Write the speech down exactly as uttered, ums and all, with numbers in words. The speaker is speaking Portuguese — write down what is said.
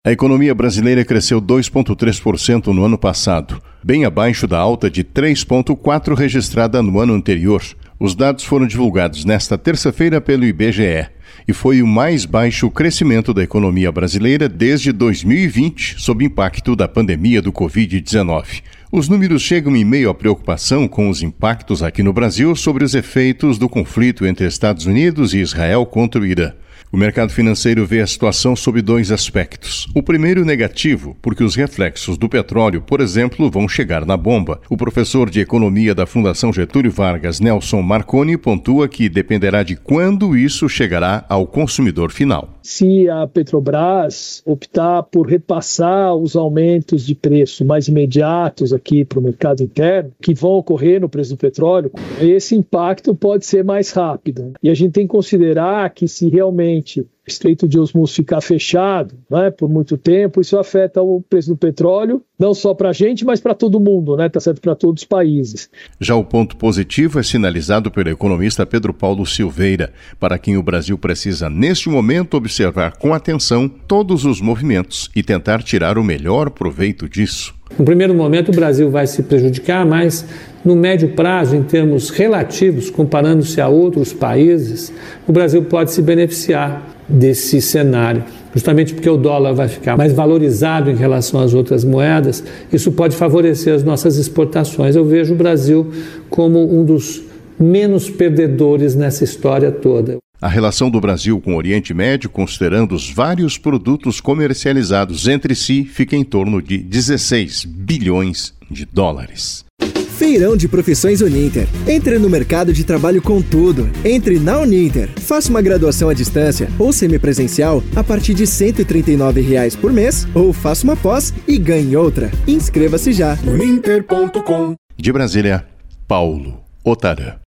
A economia brasileira cresceu dois vírgula três por cento no ano passado, bem abaixo da alta de três vírgula quatro por cento registrada no ano anterior. Os dados foram divulgados nesta terça-feira pelo I B G E e foi o mais baixo crescimento da economia brasileira desde dois mil e vinte, sob impacto da pandemia do covid dezenove. Os números chegam em meio à preocupação com os impactos aqui no Brasil sobre os efeitos do conflito entre Estados Unidos e Israel contra o Irã. O mercado financeiro vê a situação sob dois aspectos. O primeiro negativo, porque os reflexos do petróleo, por exemplo, vão chegar na bomba. O professor de economia da Fundação Getúlio Vargas, Nelson Marconi, pontua que dependerá de quando isso chegará ao consumidor final. Se a Petrobras optar por repassar os aumentos de preço mais imediatos aqui para o mercado interno, que vão ocorrer no preço do petróleo, esse impacto pode ser mais rápido. E a gente tem que considerar que se realmente o Estreito de Hormuz ficar fechado, né, por muito tempo, isso afeta o preço do petróleo, não só para a gente, mas para todo mundo, né, tá certo, para todos os países. Já o ponto positivo é sinalizado pelo economista Pedro Paulo Silveira, para quem o Brasil precisa, neste momento, observar com atenção todos os movimentos e tentar tirar o melhor proveito disso. No primeiro momento, o Brasil vai se prejudicar, mas no médio prazo, em termos relativos, comparando-se a outros países, o Brasil pode se beneficiar desse cenário. Justamente porque o dólar vai ficar mais valorizado em relação às outras moedas, isso pode favorecer as nossas exportações. Eu vejo o Brasil como um dos menos perdedores nessa história toda. A relação do Brasil com o Oriente Médio, considerando os vários produtos comercializados entre si, fica em torno de dezesseis bilhões de dólares. Feirão de Profissões Uninter. Entre no mercado de trabalho com tudo. Entre na Uninter. Faça uma graduação à distância ou semipresencial a partir de cento e trinta e nove reais por mês ou faça uma pós e ganhe outra. Inscreva-se já. uninter ponto com. De Brasília, Paulo Otarã.